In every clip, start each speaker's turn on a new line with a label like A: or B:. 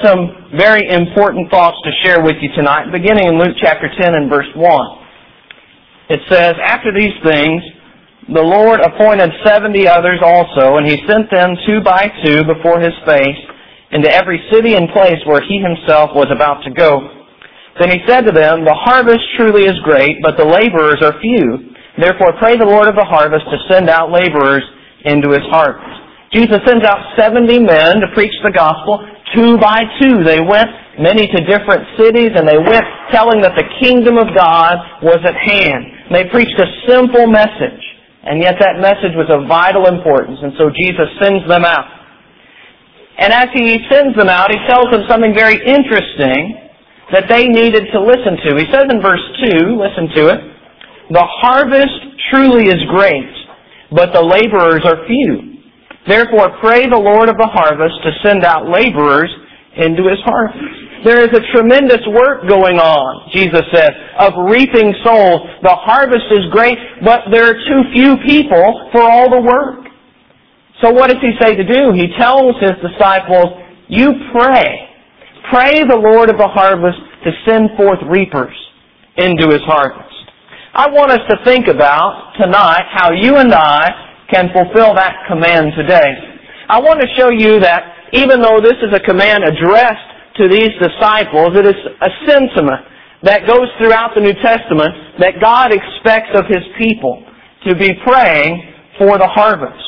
A: some very important thoughts to share with you tonight, beginning in Luke chapter 10 and verse 1. It says, "After these things, the Lord appointed 70 others also, and He sent them 2 by 2 before His face into every city and place where He Himself was about to go. Then He said to them, The harvest truly is great, but the laborers are few. Therefore pray the Lord of the harvest to send out laborers into His harvest." Jesus sends out 70 men to preach the gospel, 2 by 2. They went many to different cities, and they went telling that the kingdom of God was at hand. They preached a simple message, and yet that message was of vital importance, and so Jesus sends them out. And as He sends them out, He tells them something very interesting that they needed to listen to. He says in verse 2, listen to it, "The harvest truly is great, but the laborers are few. Therefore pray the Lord of the harvest to send out laborers into His harvest." There is a tremendous work going on, Jesus says, of reaping souls. The harvest is great, but there are too few people for all the work. So what does He say to do? He tells His disciples, you pray. Pray the Lord of the harvest to send forth reapers into His harvest. I want us to think about tonight how you and I can fulfill that command today. I want to show you that even though this is a command addressed to these disciples, it is a sentiment that goes throughout the New Testament that God expects of His people to be praying for the harvest.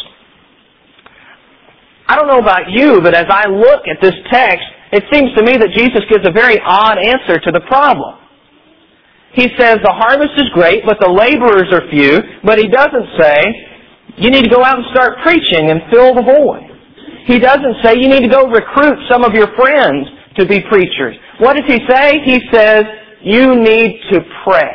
A: I don't know about you, but as I look at this text, it seems to me that Jesus gives a very odd answer to the problem. He says the harvest is great, but the laborers are few, but He doesn't say, you need to go out and start preaching and fill the void. He doesn't say you need to go recruit some of your friends to be preachers. What does He say? He says you need to pray.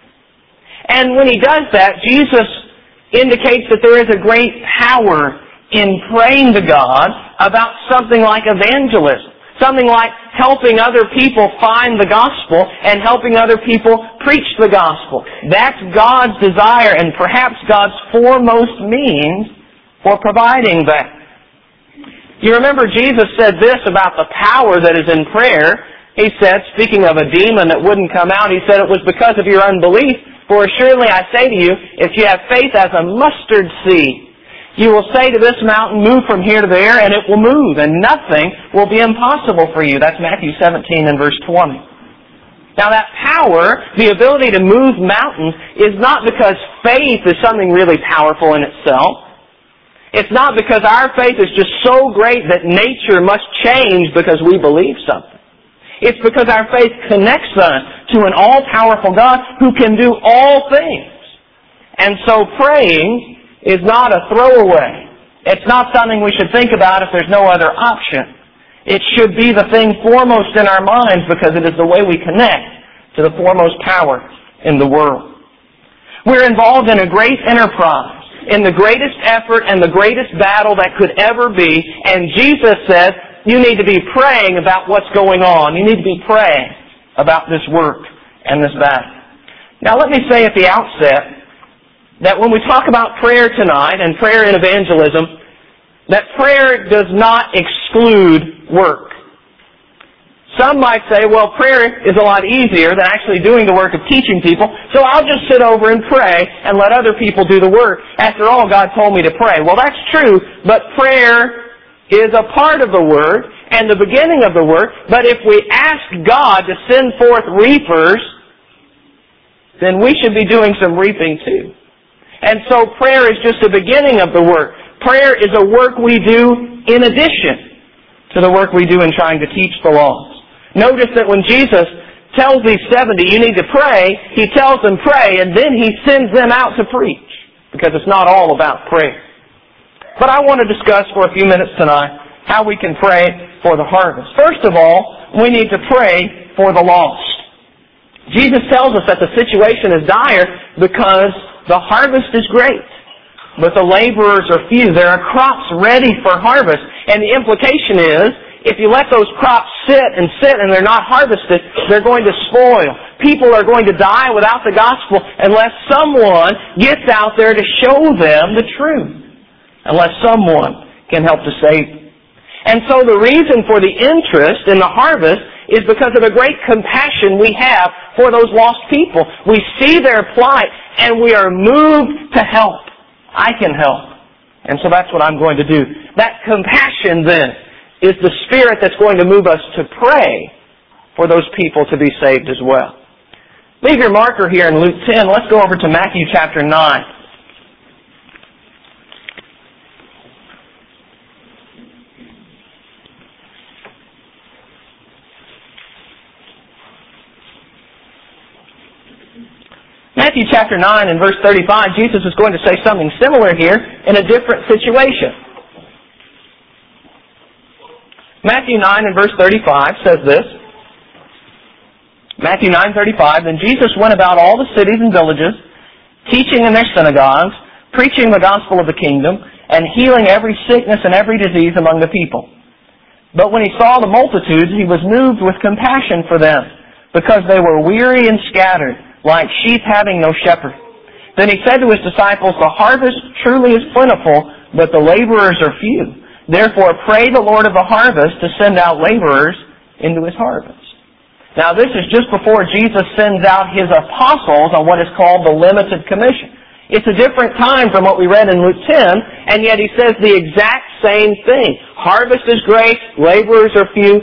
A: And when He does that, Jesus indicates that there is a great power in praying to God about something like evangelism. Something like helping other people find the gospel and helping other people preach the gospel. That's God's desire and perhaps God's foremost means for providing that. You remember Jesus said this about the power that is in prayer. He said, speaking of a demon that wouldn't come out, He said it was because of your unbelief. For assuredly I say to you, if you have faith as a mustard seed, you will say to this mountain, move from here to there, and it will move, and nothing will be impossible for you. That's Matthew 17 and verse 20. Now that power, the ability to move mountains, is not because faith is something really powerful in itself. It's not because our faith is just so great that nature must change because we believe something. It's because our faith connects us to an all-powerful God who can do all things. And so praying is not a throwaway. It's not something we should think about if there's no other option. It should be the thing foremost in our minds because it is the way we connect to the foremost power in the world. We're involved in a great enterprise, in the greatest effort and the greatest battle that could ever be, and Jesus says, you need to be praying about what's going on. You need to be praying about this work and this battle. Now let me say at the outset that when we talk about prayer tonight and prayer in evangelism, that prayer does not exclude work. Some might say, well, prayer is a lot easier than actually doing the work of teaching people, so I'll just sit over and pray and let other people do the work. After all, God told me to pray. Well, that's true, but prayer is a part of the work and the beginning of the work. But if we ask God to send forth reapers, then we should be doing some reaping too. And so prayer is just the beginning of the work. Prayer is a work we do in addition to the work we do in trying to teach the laws. Notice that when Jesus tells these 70, you need to pray, He tells them pray, and then He sends them out to preach, because it's not all about prayer. But I want to discuss for a few minutes tonight how we can pray for the harvest. First of all, we need to pray for the lost. Jesus tells us that the situation is dire because the harvest is great, but the laborers are few. There are crops ready for harvest, and the implication is, if you let those crops sit and they're not harvested, they're going to spoil. People are going to die without the gospel unless someone gets out there to show them the truth. Unless someone can help to save them. And so the reason for the interest in the harvest is because of the great compassion we have for those lost people. We see their plight and we are moved to help. I can help. And so that's what I'm going to do. That compassion then is the spirit that's going to move us to pray for those people to be saved as well. Leave your marker here in Luke 10. Let's go over to Matthew chapter 9. Matthew chapter 9 and verse 35, Jesus is going to say something similar here in a different situation. Matthew 9 and verse 35 says this. Matthew 9:35, then Jesus went about all the cities and villages, teaching in their synagogues, preaching the gospel of the kingdom, and healing every sickness and every disease among the people. But when he saw the multitudes, he was moved with compassion for them, because they were weary and scattered, like sheep having no shepherd. Then he said to his disciples, the harvest truly is plentiful, but the laborers are few. Therefore pray the Lord of the harvest to send out laborers into his harvest. Now this is just before Jesus sends out his apostles on what is called the limited commission. It's a different time from what we read in Luke 10, and yet he says the exact same thing. Harvest is great, laborers are few.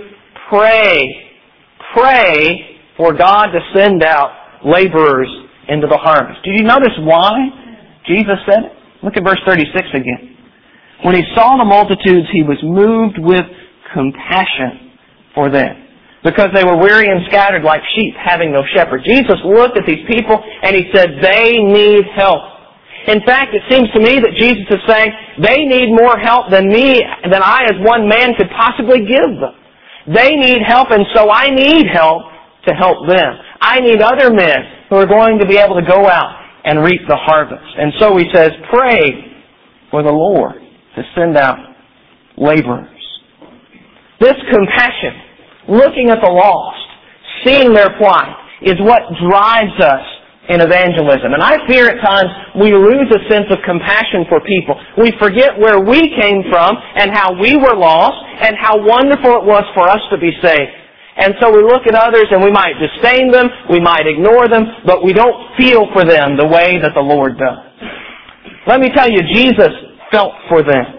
A: Pray for God to send out laborers into the harvest. Did you notice why Jesus said it? Look at verse 36 again. When he saw the multitudes, he was moved with compassion for them, because they were weary and scattered like sheep having no shepherd. Jesus looked at these people and he said, they need help. In fact, it seems to me that Jesus is saying, they need more help than I as one man could possibly give them. They need help, and so I need help to help them. I need other men who are going to be able to go out and reap the harvest. And so he says, pray for the Lord to send out laborers. This compassion, looking at the lost, seeing their plight, is what drives us in evangelism. And I fear at times we lose a sense of compassion for people. We forget where we came from and how we were lost and how wonderful it was for us to be saved. And so we look at others and we might disdain them, we might ignore them, but we don't feel for them the way that the Lord does. Let me tell you, Jesus felt for them.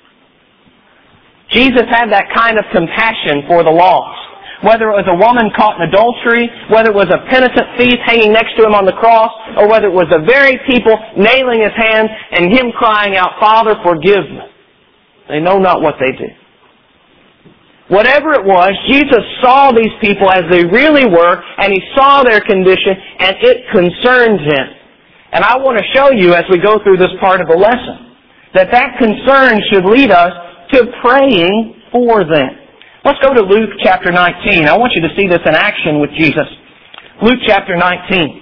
A: Jesus had that kind of compassion for the lost. Whether it was a woman caught in adultery, whether it was a penitent thief hanging next to him on the cross, or whether it was the very people nailing his hands and him crying out, Father, forgive them. They know not what they do. Whatever it was, Jesus saw these people as they really were, and he saw their condition, and it concerned him. And I want to show you as we go through this part of the lesson that concern should lead us to praying for them. Let's go to Luke chapter 19. I want you to see this in action with Jesus. Luke chapter 19.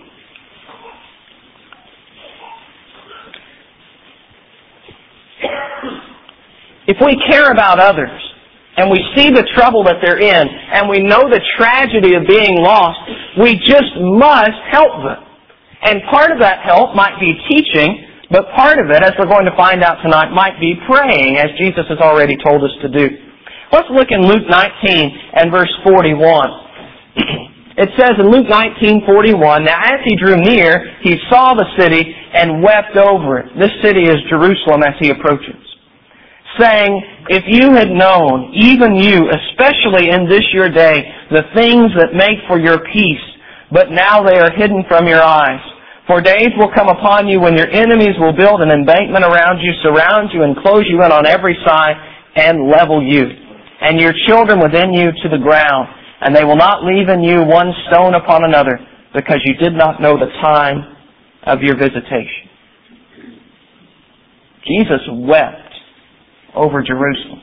A: If we care about others, and we see the trouble that they're in, and we know the tragedy of being lost, we just must help them. And part of that help might be teaching, but part of it, as we're going to find out tonight, might be praying, as Jesus has already told us to do. Let's look in Luke 19 and verse 41. It says in Luke 19:41, now as he drew near, he saw the city and wept over it. This city is Jerusalem as he approaches, saying, if you had known, even you, especially in this your day, the things that make for your peace, but now they are hidden from your eyes. For days will come upon you when your enemies will build an embankment around you, surround you, and close you in on every side, and level you, and your children within you to the ground, and they will not leave in you one stone upon another, because you did not know the time of your visitation. Jesus wept over Jerusalem.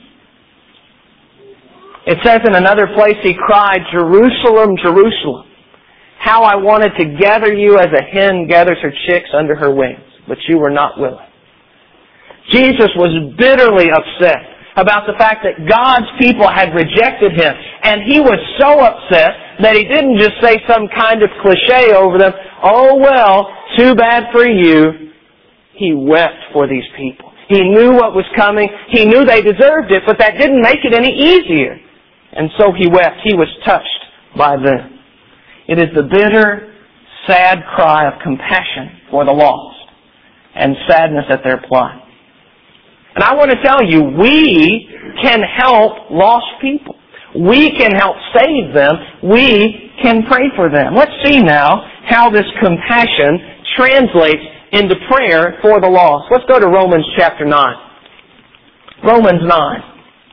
A: It says in another place, he cried, Jerusalem, Jerusalem, how I wanted to gather you as a hen gathers her chicks under her wings, but you were not willing. Jesus was bitterly upset about the fact that God's people had rejected him, and he was so upset that he didn't just say some kind of cliche over them, oh well, too bad for you. He wept for these people. He knew what was coming. He knew they deserved it, but that didn't make it any easier. And so He wept. He was touched by them. It is the bitter, sad cry of compassion for the lost and sadness at their plight. And I want to tell you, we can help lost people. We can help save them. We can pray for them. Let's see now how this compassion translates into prayer for the lost. Let's go to Romans chapter 9. Romans 9.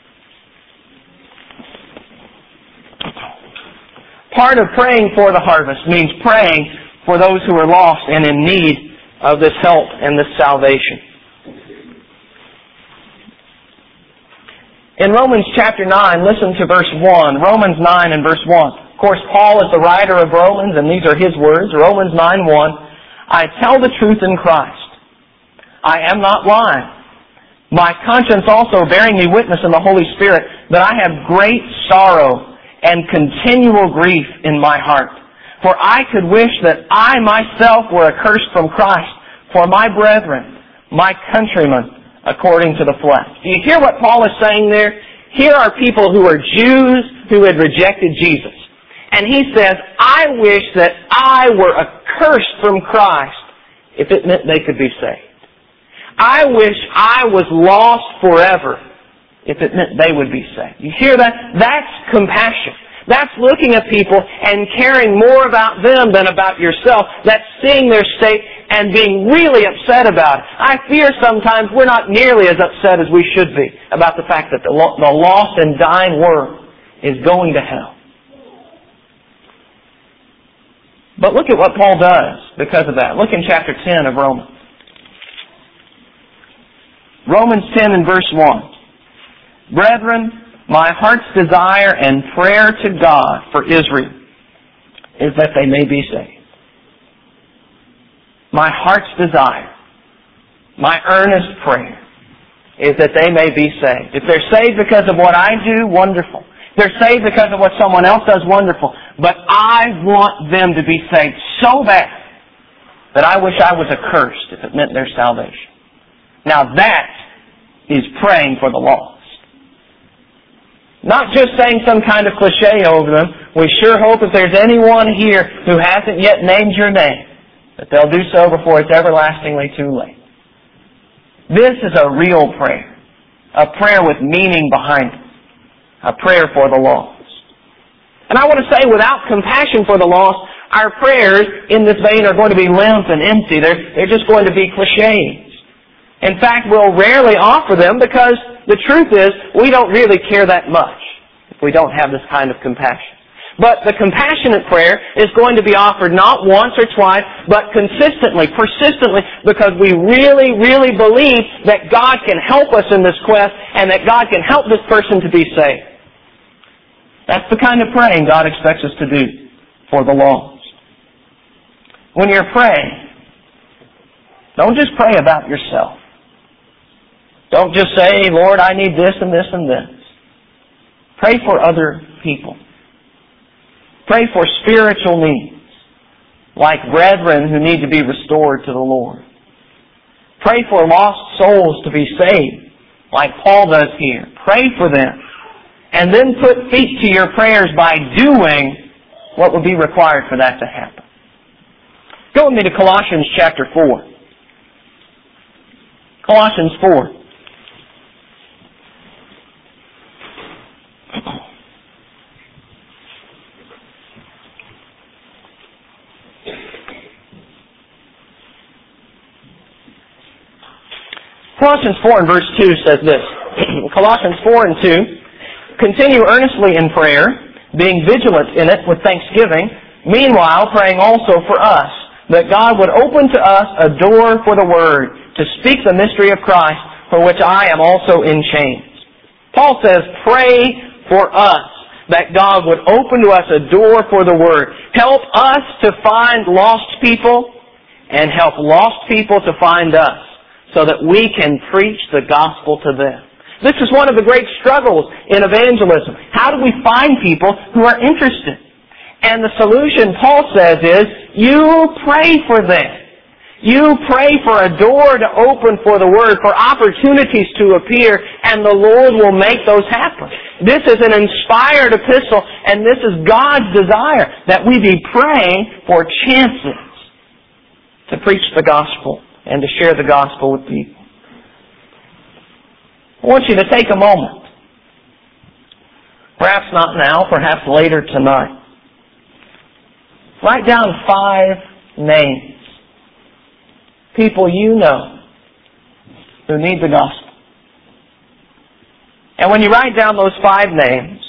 A: Part of praying for the harvest means praying for those who are lost and in need of this help and this salvation. In Romans chapter 9, listen to verse 1. Romans 9 and verse 1. Of course, Paul is the writer of Romans, and these are his words. Romans 9:1. I tell the truth in Christ. I am not lying. My conscience also bearing me witness in the Holy Spirit that I have great sorrow and continual grief in my heart. For I could wish that I myself were accursed from Christ for my brethren, my countrymen, according to the flesh. Do you hear what Paul is saying there? Here are people who are Jews who had rejected Jesus. And he says, I wish that I were accursed from Christ if it meant they could be saved. I wish I was lost forever if it meant they would be saved. You hear that? That's compassion. That's looking at people and caring more about them than about yourself. That's seeing their state and being really upset about it. I fear sometimes we're not nearly as upset as we should be about the fact that the lost and dying world is going to hell. But look at what Paul does because of that. Look in chapter 10 of Romans. Romans 10 and verse 1. Brethren, my heart's desire and prayer to God for Israel is that they may be saved. My heart's desire, my earnest prayer is that they may be saved. If they're saved because of what I do, wonderful. If they're saved because of what someone else does, wonderful. But I want them to be saved so bad that I wish I was accursed if it meant their salvation. Now that is praying for the lost. Not just saying some kind of cliche over them. We sure hope if there's anyone here who hasn't yet named your name, that they'll do so before it's everlastingly too late. This is a real prayer. A prayer with meaning behind it. A prayer for the lost. And I want to say, without compassion for the lost, our prayers in this vein are going to be limp and empty. They're just going to be cliches. In fact, we'll rarely offer them because the truth is we don't really care that much if we don't have this kind of compassion. But the compassionate prayer is going to be offered not once or twice, but consistently, persistently, because we really, really believe that God can help us in this quest and that God can help this person to be saved. That's the kind of praying God expects us to do for the lost. When you're praying, don't just pray about yourself. Don't just say, Lord, I need this and this and this. Pray for other people. Pray for spiritual needs, like brethren who need to be restored to the Lord. Pray for lost souls to be saved, like Paul does here. Pray for them. And then put feet to your prayers by doing what will be required for that to happen. Go with me to Colossians chapter 4. Colossians 4. Colossians 4 and verse 2 says this. Colossians 4 and 2. Continue earnestly in prayer, being vigilant in it with thanksgiving, meanwhile praying also for us, that God would open to us a door for the Word, to speak the mystery of Christ, for which I am also in chains. Paul says, pray for us, that God would open to us a door for the Word. Help us to find lost people, and help lost people to find us, so that we can preach the gospel to them. This is one of the great struggles in evangelism. How do we find people who are interested? And the solution, Paul says, is you pray for them. You pray for a door to open for the Word, for opportunities to appear, and the Lord will make those happen. This is an inspired epistle, and this is God's desire, that we be praying for chances to preach the gospel and to share the gospel with people. I want you to take a moment, perhaps not now, perhaps later tonight. Write down 5 names. People you know who need the gospel. And when you write down those 5 names,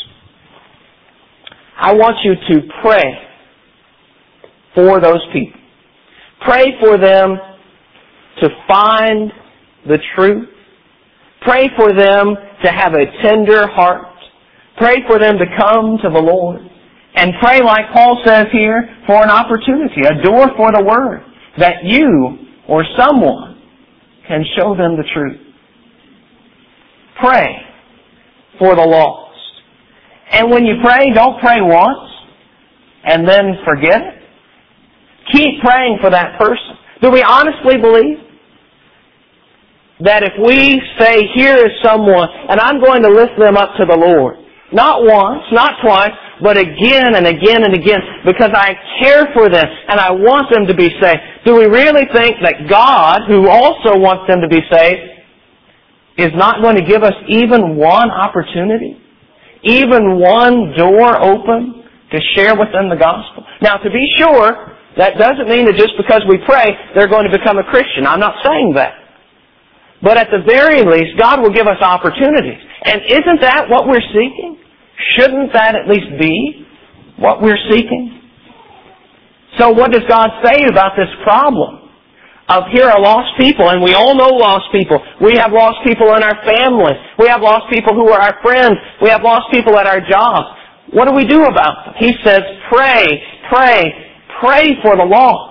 A: I want you to pray for those people. Pray for them to find the truth. Pray for them to have a tender heart. Pray for them to come to the Lord. And pray, like Paul says here, for an opportunity, a door for the Word, that you or someone can show them the truth. Pray for the lost. And when you pray, don't pray once and then forget it. Keep praying for that person. Do we honestly believe that if we say, here is someone, and I'm going to lift them up to the Lord, not once, not twice, but again and again and again, because I care for them and I want them to be saved. Do we really think that God, who also wants them to be saved, is not going to give us even one opportunity, even one door open to share with them the gospel? Now, to be sure, that doesn't mean that just because we pray, they're going to become a Christian. I'm not saying that. But at the very least, God will give us opportunities. And isn't that what we're seeking? Shouldn't that at least be what we're seeking? So what does God say about this problem of here are lost people, and we all know lost people. We have lost people in our family. We have lost people who are our friends. We have lost people at our jobs. What do we do about them? He says, pray, pray, pray for the lost.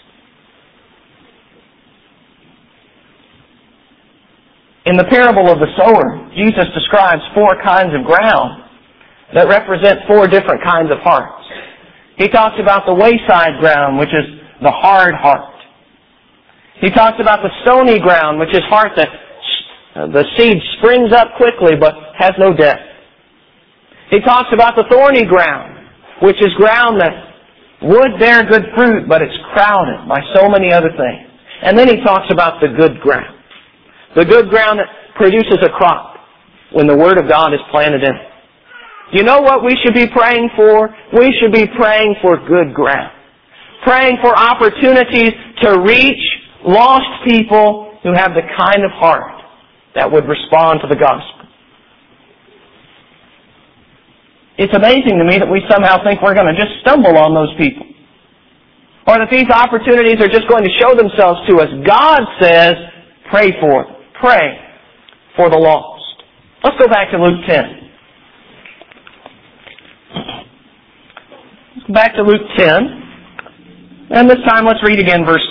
A: In the parable of the sower, Jesus describes 4 kinds of ground that represent 4 different kinds of hearts. He talks about the wayside ground, which is the hard heart. He talks about the stony ground, which is heart that the seed springs up quickly but has no depth. He talks about the thorny ground, which is ground that would bear good fruit, but it's crowded by so many other things. And then he talks about the good ground. The good ground that produces a crop when the Word of God is planted in it. You know what we should be praying for? We should be praying for good ground. Praying for opportunities to reach lost people who have the kind of heart that would respond to the gospel. It's amazing to me that we somehow think we're going to just stumble on those people. Or that these opportunities are just going to show themselves to us. God says, pray for them. Pray for the lost. Let's go back to Luke 10. Let's go back to Luke 10. And this time let's read again verse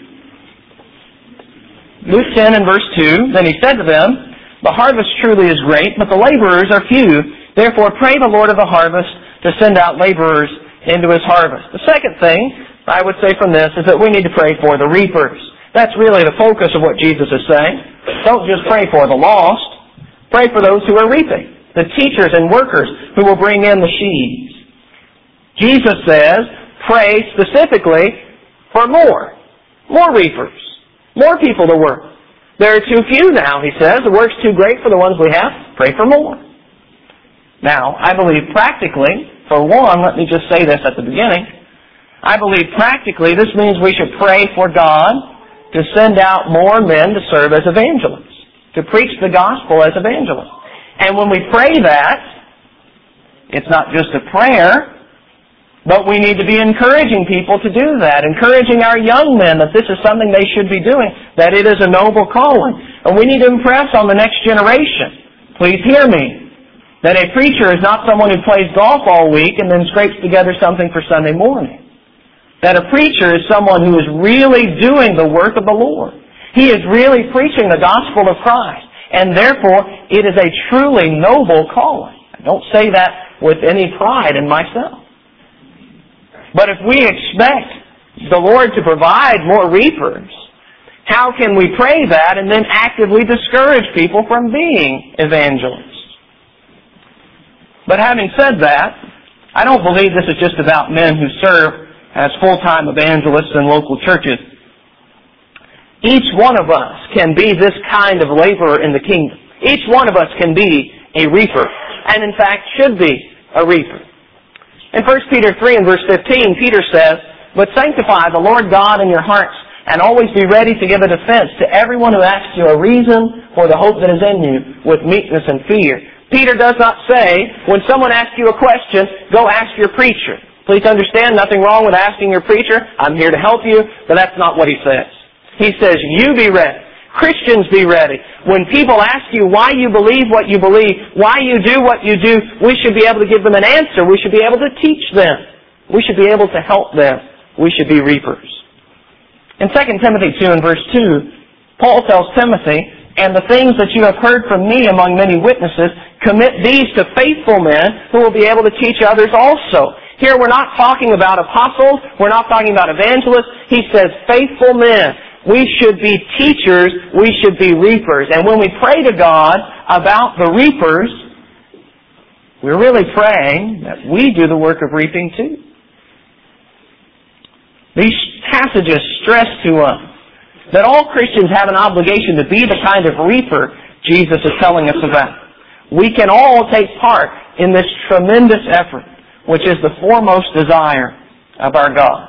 A: 2. Luke 10 and verse 2. Then he said to them, the harvest truly is great, but the laborers are few. Therefore pray the Lord of the harvest to send out laborers into His harvest. The second thing I would say from this is that we need to pray for the reapers. That's really the focus of what Jesus is saying. Don't just pray for the lost. Pray for those who are reaping. The teachers and workers who will bring in the sheaves. Jesus says, pray specifically for more. More reapers. More people to work. There are too few now, he says. The work's too great for the ones we have. Pray for more. Now, I believe practically, for one, let me just say this at the beginning. I believe practically this means we should pray for God to send out more men to serve as evangelists, to preach the gospel as evangelists. And when we pray that, it's not just a prayer, but we need to be encouraging people to do that, encouraging our young men that this is something they should be doing, that it is a noble calling. And we need to impress on the next generation. Please hear me, that a preacher is not someone who plays golf all week and then scrapes together something for Sunday morning. That a preacher is someone who is really doing the work of the Lord. He is really preaching the gospel of Christ. And therefore, it is a truly noble calling. I don't say that with any pride in myself. But if we expect the Lord to provide more reapers, How can we pray that and then actively discourage people from being evangelists? But having said that, I don't believe this is just about men who serve as full-time evangelists in local churches. Each one of us can be this kind of laborer in the kingdom. Each one of us can be a reaper, and in fact should be a reaper. In 1 Peter 3 and verse 15, Peter says, "But sanctify the Lord God in your hearts, and always be ready to give a defense to everyone who asks you a reason for the hope that is in you with meekness and fear." Peter does not say, when someone asks you a question, go ask your preacher. Please understand, nothing wrong with asking your preacher. I'm here to help you, but that's not what he says. He says, you be ready. Christians be ready. When people ask you why you believe what you believe, why you do what you do, we should be able to give them an answer. We should be able to teach them. We should be able to help them. We should be reapers. In 2 Timothy 2 and verse 2, Paul tells Timothy, "And the things that you have heard from me among many witnesses, commit these to faithful men who will be able to teach others also." Here we're not talking about apostles. We're not talking about evangelists. He says faithful men. We should be teachers. We should be reapers. And when we pray to God about the reapers, we're really praying that we do the work of reaping too. These passages stress to us that all Christians have an obligation to be the kind of reaper Jesus is telling us about. We can all take part in this tremendous effort, which is the foremost desire of our God.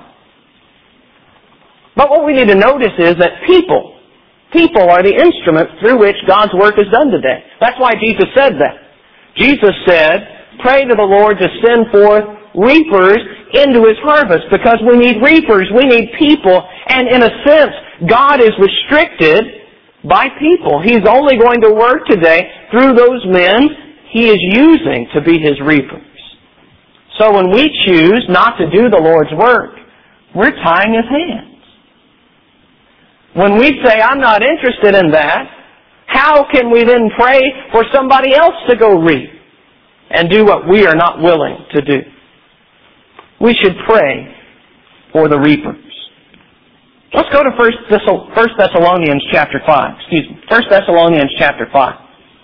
A: But what we need to notice is that people are the instrument through which God's work is done today. That's why Jesus said that. Jesus said, "Pray to the Lord to send forth reapers into His harvest," because we need reapers, we need people, and in a sense, God is restricted by people. He's only going to work today through those men He is using to be His reapers. So when we choose not to do the Lord's work, we're tying His hands. When we say, "I'm not interested in that," how can we then pray for somebody else to go reap and do what we are not willing to do? We should pray for the reapers. Let's go to 1 Thessalonians chapter 5. 1 Thessalonians chapter 5.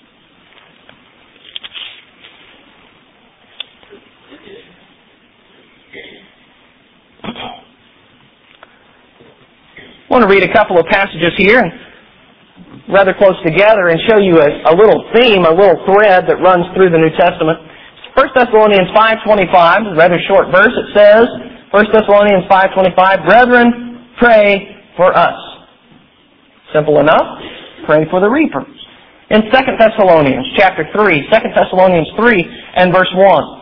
A: I want to read a couple of passages here, rather close together, and show you a little theme, a little thread that runs through the New Testament. 1 Thessalonians 5:25, a rather short verse. It says, 1 Thessalonians 5:25, "Brethren, pray for us." Simple enough. Pray for the reapers. In 2 Thessalonians chapter 3, 2 Thessalonians 3 and verse 1.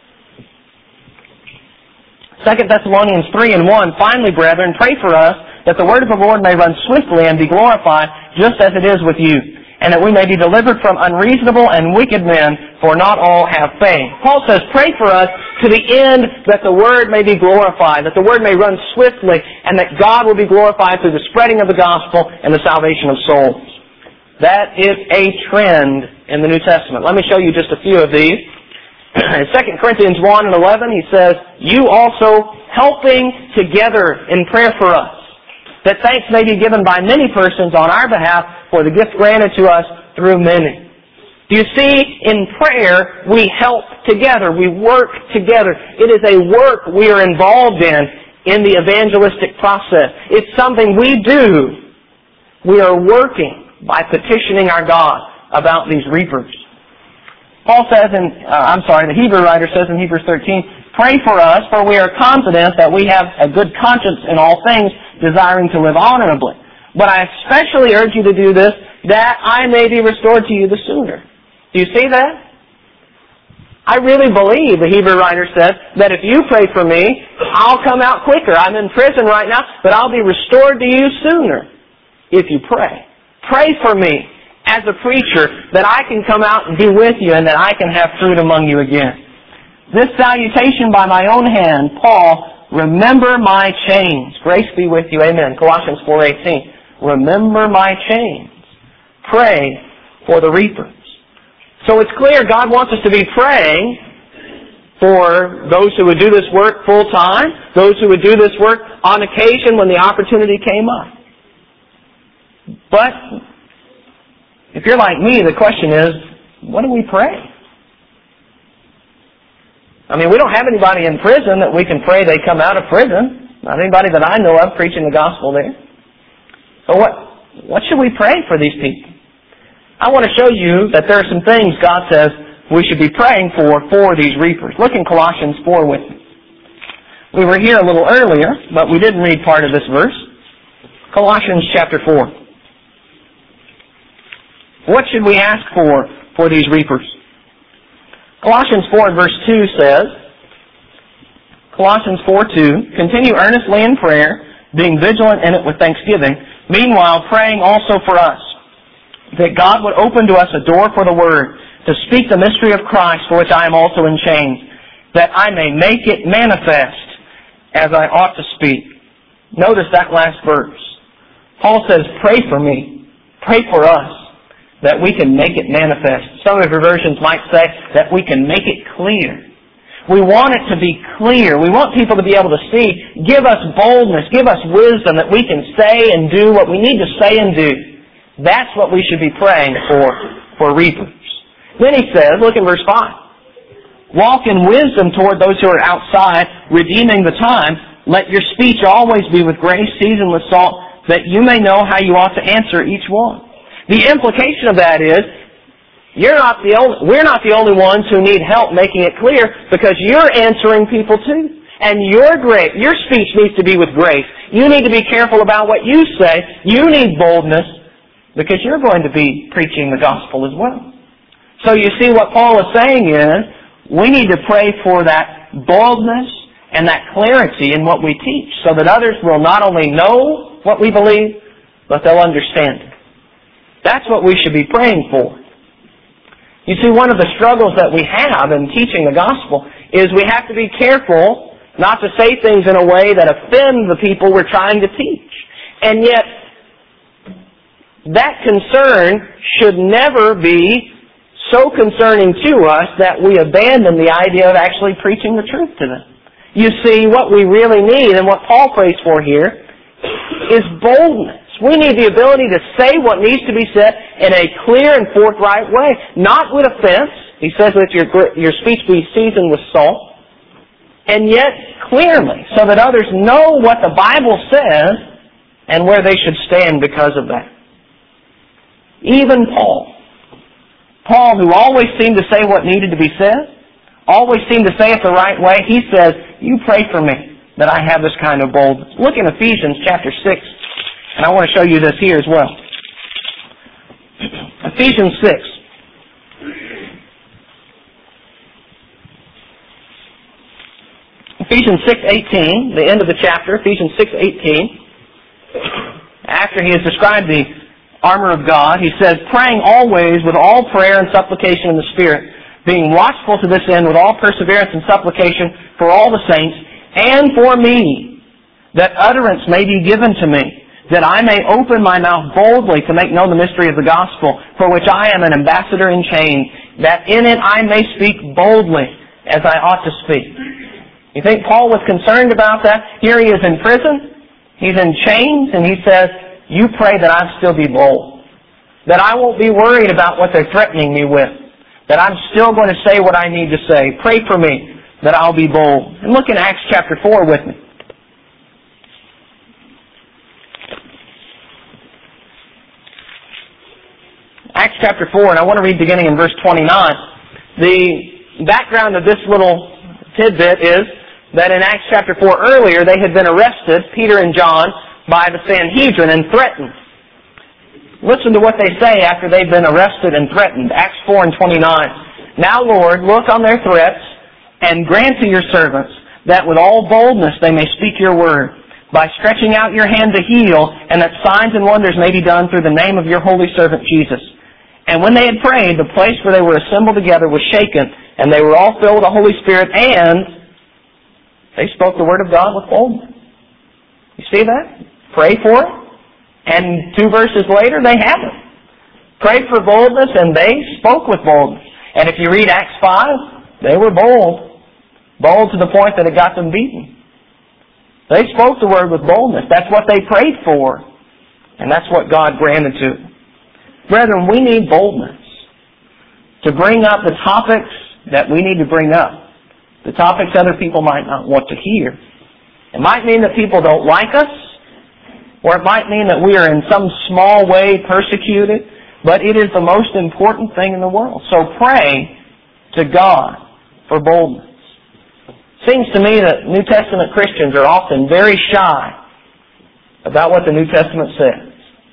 A: 2 Thessalonians 3 and 1, "Finally, brethren, pray for us, that the word of the Lord may run swiftly and be glorified, just as it is with you, and that we may be delivered from unreasonable and wicked men, for not all have faith." Paul says, pray for us to the end that the word may be glorified, that the word may run swiftly, and that God will be glorified through the spreading of the gospel and the salvation of souls. That is a trend in the New Testament. Let me show you just a few of these. In 2 Corinthians 1 and 11, he says, "You also helping together in prayer for us, that thanks may be given by many persons on our behalf for the gift granted to us through many." Do you see, in prayer, we help together. We work together. It is a work we are involved in the evangelistic process. It's something we do. We are working by petitioning our God about these reapers. Paul says the Hebrew writer says in Hebrews 13, "Pray for us, for we are confident that we have a good conscience in all things, desiring to live honorably. But I especially urge you to do this, that I may be restored to you the sooner." Do you see that? I really believe, the Hebrew writer says, that if you pray for me, I'll come out quicker. I'm in prison right now, but I'll be restored to you sooner if you pray. Pray for me as a preacher, that I can come out and be with you and that I can have fruit among you again. This salutation by my own hand, Paul, remember my chains. Grace be with you. Amen. Colossians 4:18. Remember my chains. Pray for the reapers. So it's clear God wants us to be praying for those who would do this work full time, those who would do this work on occasion when the opportunity came up. But if you're like me, the question is, what do we pray? I mean, we don't have anybody in prison that we can pray they come out of prison. Not anybody that I know of preaching the gospel there. So what should we pray for these people? I want to show you that there are some things God says we should be praying for these reapers. Look in Colossians 4 with me. We were here a little earlier, but we didn't read part of this verse. Colossians chapter 4. What should we ask for these reapers? Colossians 4 verse 2 says, Colossians 4:2, continue earnestly in prayer, being vigilant in it with thanksgiving, meanwhile praying also for us, that God would open to us a door for the Word, to speak the mystery of Christ, for which I am also in chains, that I may make it manifest as I ought to speak. Notice that last verse. Paul says, pray for me, pray for us, that we can make it manifest. Some of your versions might say that we can make it clear. We want it to be clear. We want people to be able to see. Give us boldness, give us wisdom that we can say and do what we need to say and do. That's what we should be praying for reapers. Then he says, look in verse 5. Walk in wisdom toward those who are outside, redeeming the time. Let your speech always be with grace, seasoned with salt, that you may know how you ought to answer each one. The implication of that is, we're not the only ones who need help making it clear, because you're answering people too. And your speech needs to be with grace. You need to be careful about what you say. You need boldness, because you're going to be preaching the gospel as well. So you see what Paul is saying is, we need to pray for that boldness and that clarity in what we teach, so that others will not only know what we believe, but they'll understand it. That's what we should be praying for. You see, one of the struggles that we have in teaching the gospel is we have to be careful not to say things in a way that offend the people we're trying to teach. And yet, that concern should never be so concerning to us that we abandon the idea of actually preaching the truth to them. You see, what we really need, and what Paul prays for here, is boldness. We need the ability to say what needs to be said in a clear and forthright way, not with offense. He says that your speech be seasoned with salt, and yet clearly, so that others know what the Bible says and where they should stand because of that. Even Paul, who always seemed to say what needed to be said, always seemed to say it the right way, he says, you pray for me that I have this kind of boldness. Look in Ephesians chapter 6. And I want to show you this here as well. Ephesians 6. Ephesians 6:18, the end of the chapter, Ephesians 6:18. After he has described the armor of God, he says, praying always with all prayer and supplication in the Spirit, being watchful to this end with all perseverance and supplication for all the saints, and for me, that utterance may be given to me, that I may open my mouth boldly to make known the mystery of the gospel, for which I am an ambassador in chains, that in it I may speak boldly as I ought to speak. You think Paul was concerned about that? Here he is in prison, he's in chains, and he says, you pray that I still be bold, that I won't be worried about what they're threatening me with, that I'm still going to say what I need to say. Pray for me that I'll be bold. And look in Acts chapter 4 with me. Acts chapter 4, and I want to read beginning in verse 29. The background of this little tidbit is that in Acts chapter 4 earlier, they had been arrested, Peter and John, by the Sanhedrin and threatened. Listen to what they say after they've been arrested and threatened. Acts 4 and 29. Now, Lord, look on their threats and grant to your servants that with all boldness they may speak your word, by stretching out your hand to heal, and that signs and wonders may be done through the name of your holy servant Jesus. And when they had prayed, the place where they were assembled together was shaken, and they were all filled with the Holy Spirit, and they spoke the word of God with boldness. You see that? Pray for it, and 2 verses later, they have it. Prayed for boldness, and they spoke with boldness. And if you read Acts 5, they were bold. Bold to the point that it got them beaten. They spoke the word with boldness. That's what they prayed for. And that's what God granted to them. Brethren, we need boldness to bring up the topics that we need to bring up. The topics other people might not want to hear. It might mean that people don't like us, or it might mean that we are in some small way persecuted, but it is the most important thing in the world. So pray to God for boldness. Seems to me that New Testament Christians are often very shy about what the New Testament says.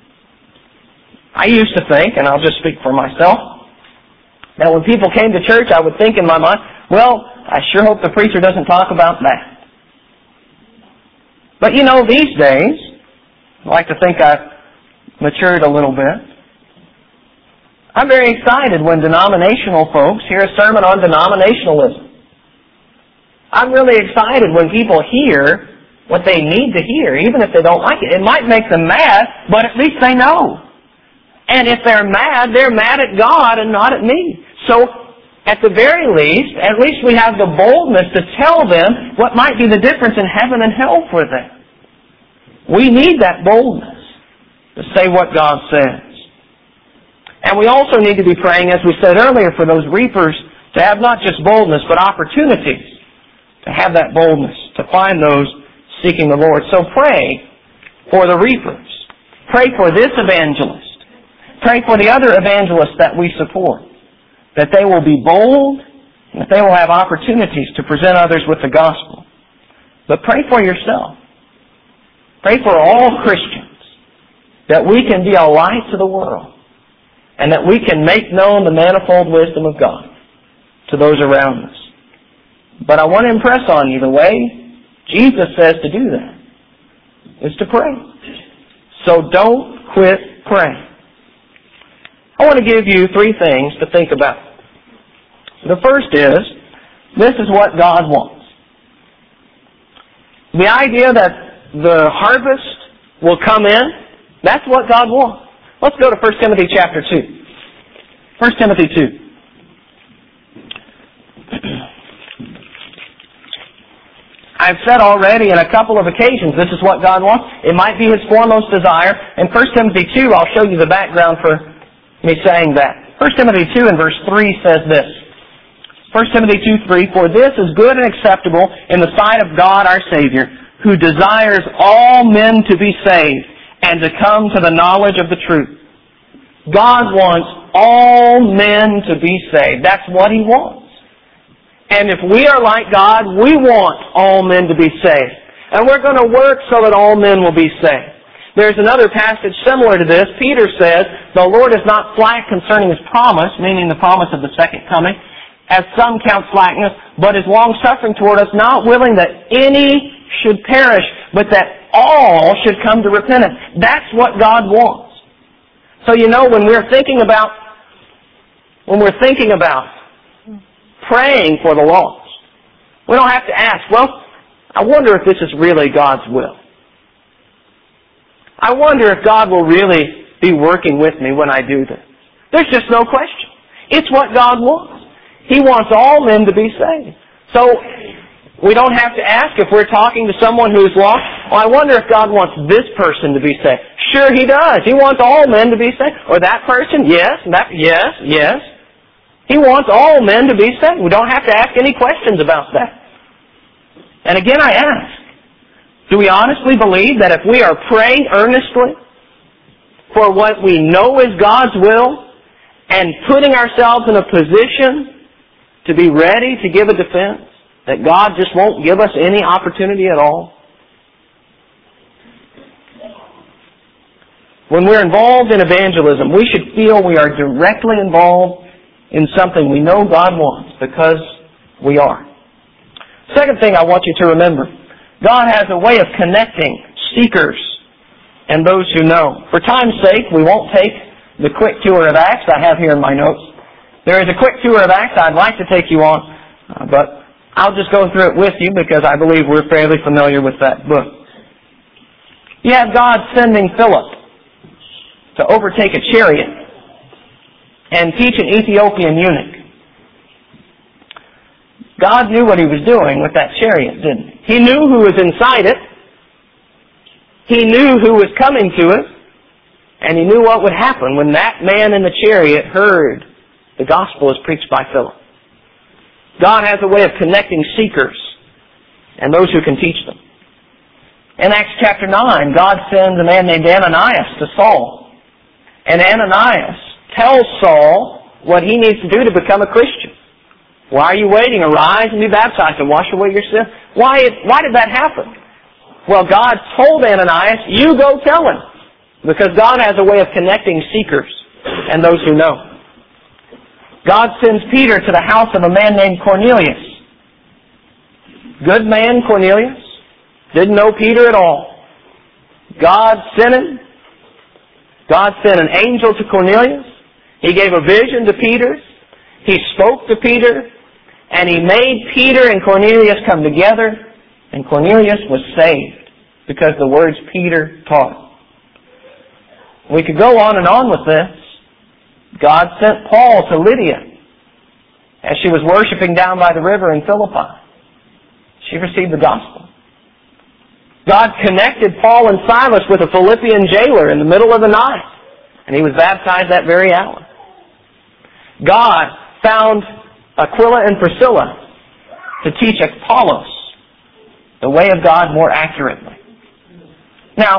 A: I used to think, and I'll just speak for myself, that when people came to church, I would think in my mind, well, I sure hope the preacher doesn't talk about that. But you know, these days, I like to think I've matured a little bit. I'm very excited when denominational folks hear a sermon on denominationalism. I'm really excited when people hear what they need to hear, even if they don't like it. It might make them mad, but at least they know. And if they're mad at God and not at me. So, at the very least, at least we have the boldness to tell them what might be the difference in heaven and hell for them. We need that boldness to say what God says. And we also need to be praying, as we said earlier, for those reapers to have not just boldness, but opportunities to have that boldness, to find those seeking the Lord. So pray for the reapers. Pray for this evangelist. Pray for the other evangelists that we support, that they will be bold, and that they will have opportunities to present others with the gospel. But pray for yourself. Pray for all Christians, that we can be a light to the world, and that we can make known the manifold wisdom of God to those around us. But I want to impress on you the way Jesus says to do that is to pray. So don't quit praying. I want to give you 3 things to think about. The first is, this is what God wants. The idea that the harvest will come in, that's what God wants. Let's go to 1 Timothy chapter 2. 1 Timothy 2. I've said already in a couple of occasions, this is what God wants. It might be His foremost desire. In 1 Timothy 2, I'll show you the background for me saying that. 1 Timothy 2 and verse 3 says this. 1 Timothy 2:3, "For this is good and acceptable in the sight of God our Savior, who desires all men to be saved and to come to the knowledge of the truth." God wants all men to be saved. That's what He wants. And if we are like God, we want all men to be saved. And we're going to work so that all men will be saved. There's another passage similar to this. Peter says, "The Lord is not slack concerning His promise," meaning the promise of the second coming, "as some count slackness, but is long-suffering toward us, not willing that any should perish, but that all should come to repentance." That's what God wants. So you know, when we're thinking about praying for the lost, we don't have to ask, well, I wonder if this is really God's will. I wonder if God will really be working with me when I do this. There's just no question. It's what God wants. He wants all men to be saved. So we don't have to ask if we're talking to someone who's lost, well, I wonder if God wants this person to be saved. Sure He does. He wants all men to be saved. Or that person? Yes. Yes. He wants all men to be saved. We don't have to ask any questions about that. And again I ask, do we honestly believe that if we are praying earnestly for what we know is God's will and putting ourselves in a position to be ready to give a defense, that God just won't give us any opportunity at all? When we're involved in evangelism, we should feel we are directly involved in something we know God wants, because we are. Second thing I want you to remember, God has a way of connecting seekers and those who know. For time's sake, we won't take the quick tour of Acts I have here in my notes. There is a quick tour of Acts I'd like to take you on, but I'll just go through it with you because I believe we're fairly familiar with that book. You have God sending Philip to overtake a chariot and teach an Ethiopian eunuch. God knew what He was doing with that chariot, didn't He? He knew who was inside it. He knew who was coming to it. And he knew what would happen when that man in the chariot heard the gospel as preached by Philip. God has a way of connecting seekers and those who can teach them. In Acts chapter 9, God sends a man named Ananias to Saul. And Ananias tells Saul what he needs to do to become a Christian. Why are you waiting? Arise and be baptized and wash away your sin. Why did that happen? Well, God told Ananias, you go tell him. Because God has a way of connecting seekers and those who know. God sends Peter to the house of a man named Cornelius. Good man, Cornelius. Didn't know Peter at all. God sent him. God sent an angel to Cornelius. He gave a vision to Peter. He spoke to Peter. And he made Peter and Cornelius come together. And Cornelius was saved because the words Peter taught. We could go on and on with this. God sent Paul to Lydia as she was worshiping down by the river in Philippi. She received the gospel. God connected Paul and Silas with a Philippian jailer in the middle of the night, and he was baptized that very hour. God found Aquila and Priscilla to teach Apollos the way of God more accurately. Now,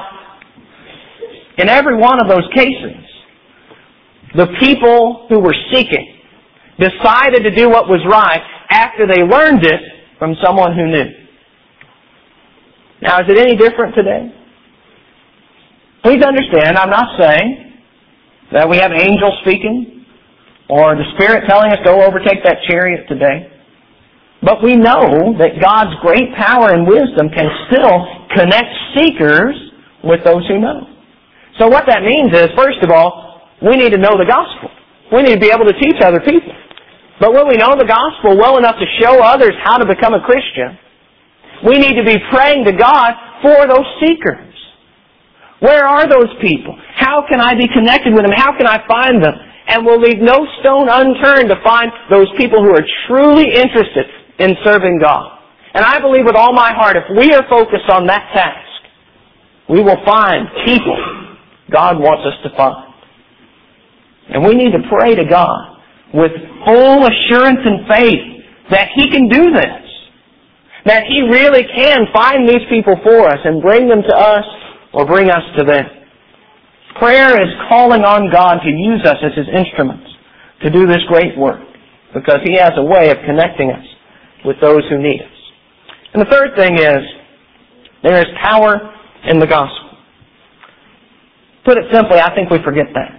A: in every one of those cases, the people who were seeking decided to do what was right after they learned it from someone who knew. Now, is it any different today? Please understand, I'm not saying that we have angels speaking or the Spirit telling us go overtake that chariot today. But we know that God's great power and wisdom can still connect seekers with those who know. So what that means is, first of all, we need to know the gospel. We need to be able to teach other people. But when we know the gospel well enough to show others how to become a Christian, we need to be praying to God for those seekers. Where are those people? How can I be connected with them? How can I find them? And we'll leave no stone unturned to find those people who are truly interested in serving God. And I believe with all my heart, if we are focused on that task, we will find people God wants us to find. And we need to pray to God with full assurance and faith that He can do this. That He really can find these people for us and bring them to us or bring us to them. Prayer is calling on God to use us as His instruments to do this great work because He has a way of connecting us with those who need us. And the third thing is, there is power in the gospel. Put it simply, I think we forget that.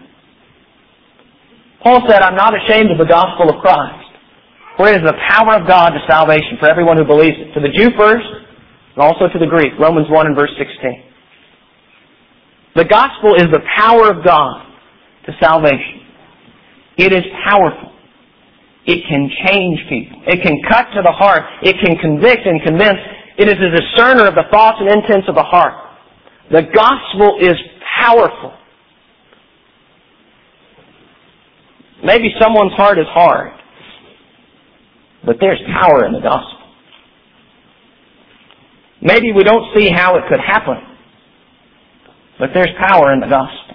A: Paul said, I'm not ashamed of the gospel of Christ, for it is the power of God to salvation for everyone who believes it. To the Jew first, and also to the Greek. Romans 1 and verse 16. The gospel is the power of God to salvation. It is powerful. It can change people. It can cut to the heart. It can convict and convince. It is a discerner of the thoughts and intents of the heart. The gospel is powerful. Maybe someone's heart is hard, but there's power in the gospel. Maybe we don't see how it could happen, but there's power in the gospel.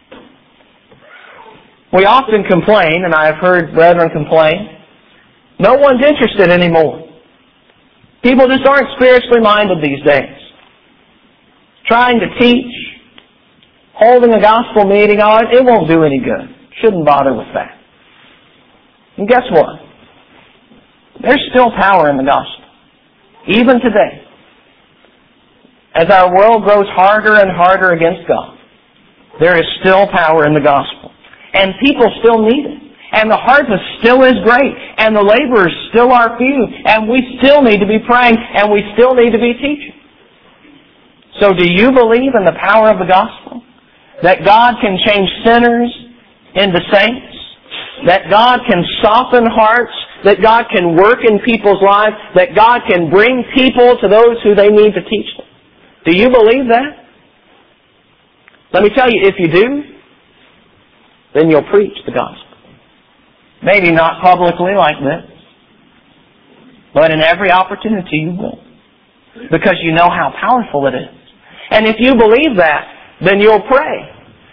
A: We often complain, and I have heard brethren complain, no one's interested anymore. People just aren't spiritually minded these days. Trying to teach, holding a gospel meeting, it won't do any good. Shouldn't bother with that. And guess what? There's still power in the gospel. Even today. As our world grows harder and harder against God, there is still power in the gospel. And people still need it. And the harvest still is great. And the laborers still are few. And we still need to be praying. And we still need to be teaching. So do you believe in the power of the gospel? That God can change sinners into saints? That God can soften hearts? That God can work in people's lives? That God can bring people to those who they need to teach them? Do you believe that? Let me tell you, if you do, then you'll preach the gospel. Maybe not publicly like this, but in every opportunity you will. Because you know how powerful it is. And if you believe that, then you'll pray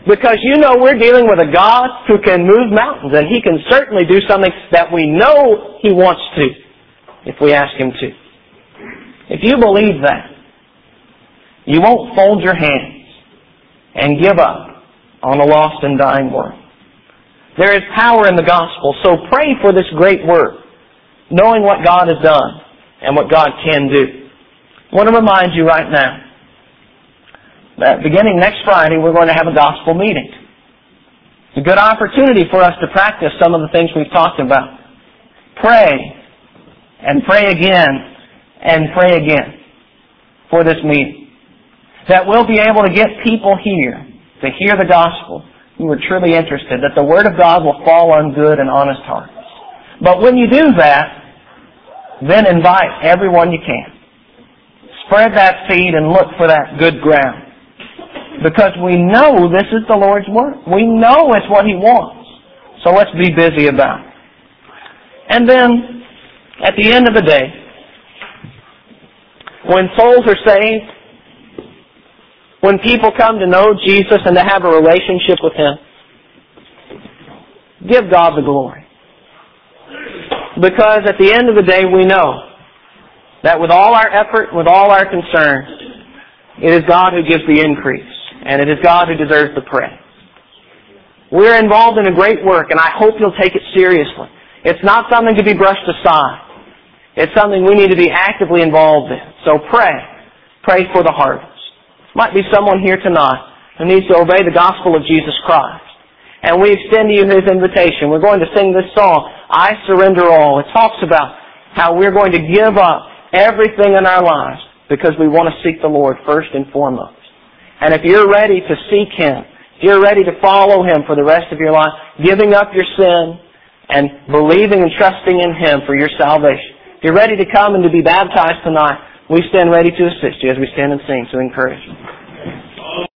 A: Because you know we're dealing with a God who can move mountains, and He can certainly do something that we know He wants to if we ask Him to. If you believe that, you won't fold your hands and give up on a lost and dying world. There is power in the gospel, so pray for this great work, knowing what God has done and what God can do. I want to remind you right now that beginning next Friday, we're going to have a gospel meeting. It's a good opportunity for us to practice some of the things we've talked about. Pray, and pray again, and pray again for this meeting. That we'll be able to get people here to hear the gospel who are truly interested, that the Word of God will fall on good and honest hearts. But when you do that, then invite everyone you can. Spread that seed and look for that good ground. Because we know this is the Lord's work. We know it's what He wants. So let's be busy about it. And then, at the end of the day, when souls are saved, when people come to know Jesus and to have a relationship with Him, give God the glory. Because at the end of the day, we know that with all our effort, with all our concern, it is God who gives the increase, and it is God who deserves the praise. We're involved in a great work, and I hope you'll take it seriously. It's not something to be brushed aside. It's something we need to be actively involved in. So pray. Pray for the harvest. Might be someone here tonight who needs to obey the gospel of Jesus Christ. And we extend to you His invitation. We're going to sing this song, I Surrender All. It talks about how we're going to give up everything in our lives because we want to seek the Lord first and foremost. And if you're ready to seek Him, if you're ready to follow Him for the rest of your life, giving up your sin and believing and trusting in Him for your salvation, if you're ready to come and to be baptized tonight, we stand ready to assist you as we stand and sing, so encourage you.